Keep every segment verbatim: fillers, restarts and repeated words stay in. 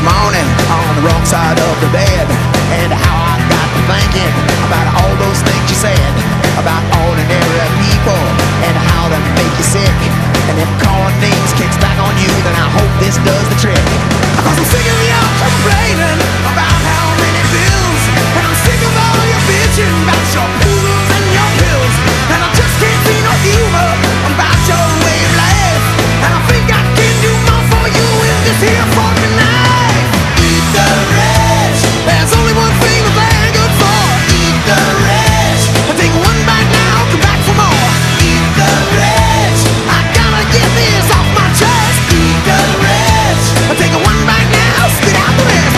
morning on the wrong side of the bed, and how I got to thinking about all those things you said about ordinary people and how they make you sick. And if calling names kicks back on you, then I hope this does the trick. Cause I'm sick of you complaining about how many bills, and I'm sick of all your bitching about your poodles and your pills, and I just can't see no humor about your way of life. And I think I can do more for you in this here fucking life. Eat the rich. There's only one thing that they're good for. Eat the rich. Take one bite now, come back for more. Eat the rich. I gotta get this off my chest. Eat the rich. Take one bite now, spit out the rest.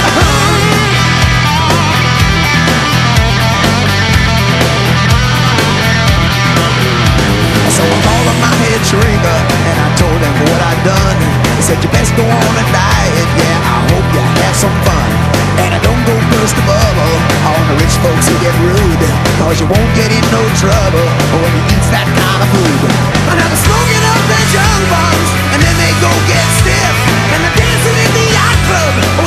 So I called up my head shrinker and I told him what I'd done. He said you best go on and diet, yeah, I hope you have some fun. And I don't go burst the bubble on the rich folks who get rude, cause you won't get in no trouble when you eat that kind of food. And now they're smoking up their junk bombs, and then they go get stiff, and they're dancing in the yacht club